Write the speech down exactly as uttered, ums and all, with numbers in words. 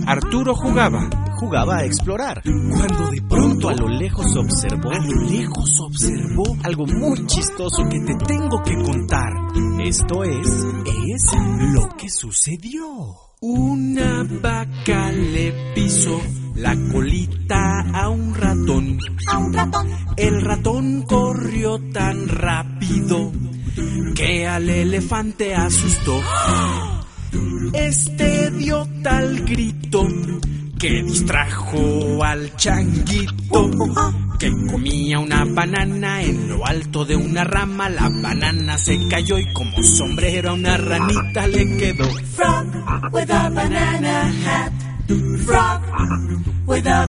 Arturo jugaba. Jugaba a explorar. Cuando de pronto a lo lejos observó. A lo lejos observó algo muy chistoso que te tengo que contar. Esto es... Es lo que sucedió. Una vaca le pisó la colita a un ratón. A un ratón. El ratón corrió tan rápido que al elefante asustó. Este dio tal grito que distrajo al changuito, que comía una banana en lo alto de una rama. La banana se cayó y como sombrero a una ranita le quedó. Frog with a banana hat. Frog with a